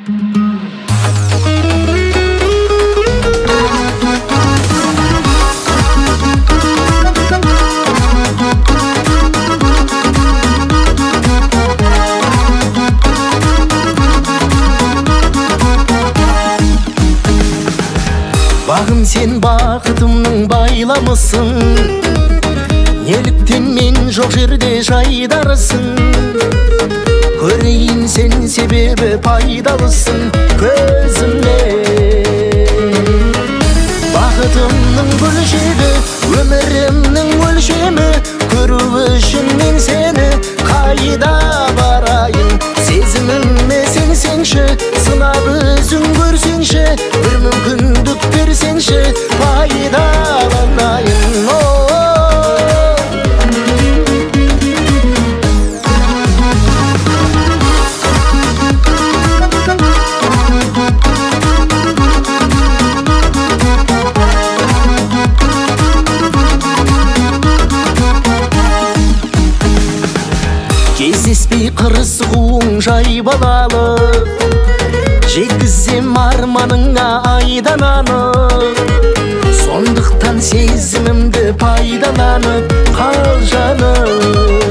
Бағым сен бақытымның байламысың, неліктен мен жоқ жерде жайдарысың. Көрейін сен себебі пайдалысың көзімде. Бақытымның бөлшегі, өмірімнің өлшемі, көру үшін мен сені қайда барайын. Сезіміме сенсеңші, сынап өзің көрсеңші, бір мүмкіндік берсеңші, пайдаланайын. Кездеспей қырсығуың жай балалы, жеткізем арманыңа айдан анық. Сондықтан сезімімді пайдаланып қал жаным.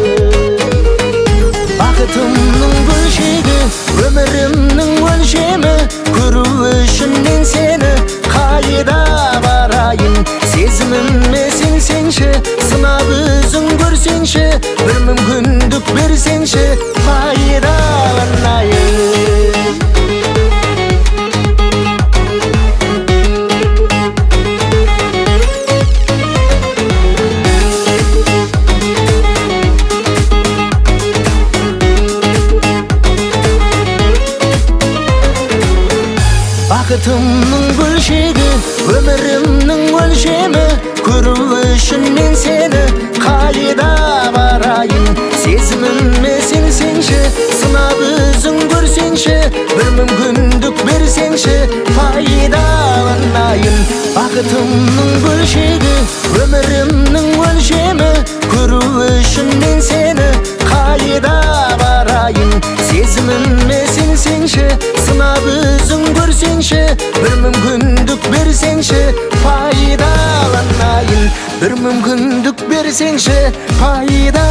Бақытымның бөлшегі, өмірімнің өлшемі, көру үшін мен сені қайда барайын. Сезіміме сенсеңші, сынап өзің көрсеңші, бір мүмкіндік берсеңші, пайдаланайын. Бақытымның бөлшегі, өмірімнің өлшемі, көру үшін мен сені қайда барайын. Сезіміме сенсеңші, сынап өзің көрсеңші, бір мүмкіндік берсеңші, пайдаланайын. Бақытымның бөлшегі, өмірімнің өлшемі, көру үшін мен сені қайда барайын. Сезіміме сенсеңші, сынап өзің көрсеңші, бір мүмкіндік берсеңші, пайдаланайын. Бір мүмкіндік берсеңші, пайдаланайын.